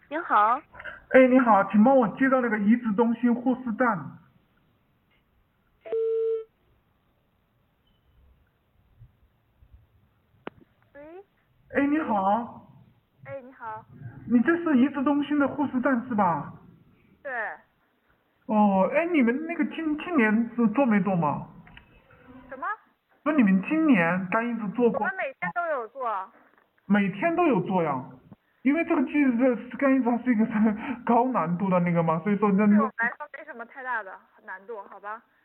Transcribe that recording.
您好。 哎，你好，请帮我接到那个遗址中心护士站。 喂。 哎，你喂。 好， 哎，你好。 你这是遗址中心的护士站是吧？ 对。 哦，哎，你们那个今年是做没做嘛？ 什么？ 说你们今年肝移植做我们过， 每天都有做。 每天都有做呀。因为这肝移植它是一个高难度的那个嘛，所以说对我们来说没什么太大的难度，好吧？